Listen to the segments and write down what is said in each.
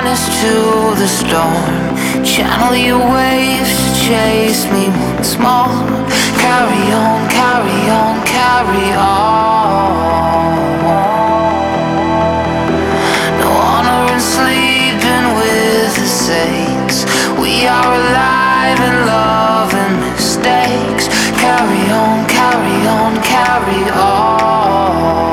harness to the storm. Channel your waves to chase me once more. Carry on, carry on, carry on. No honor in sleeping with the saints. We are alive in love and mistakes. Carry on, carry on, carry on.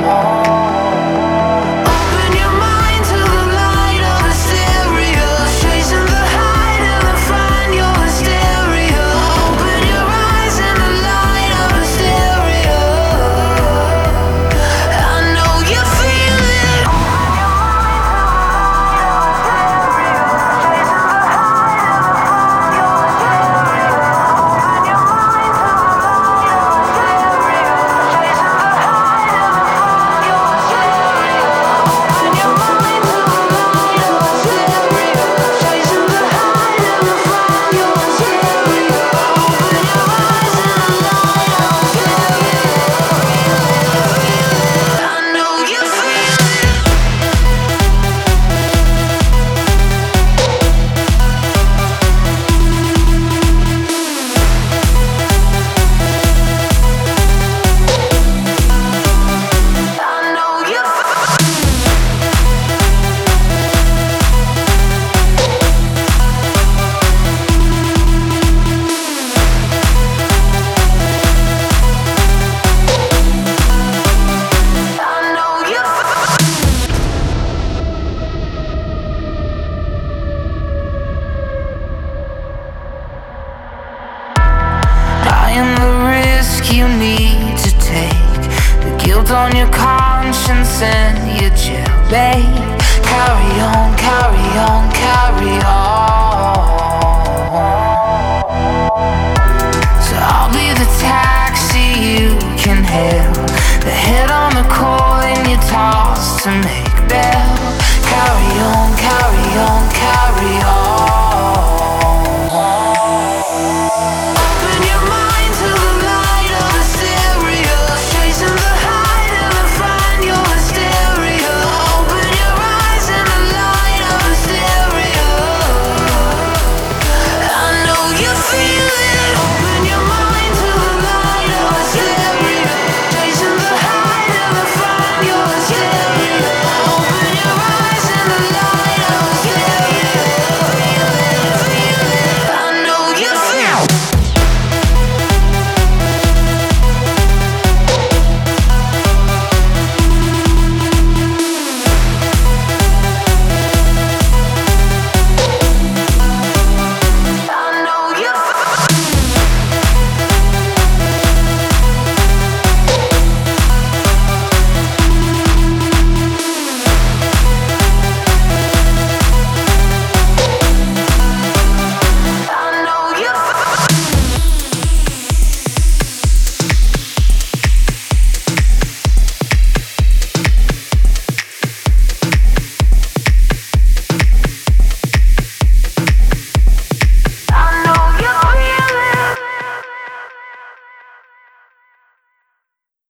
You need to take the guilt on your conscience and your jailbait. Carry on, carry on, carry on.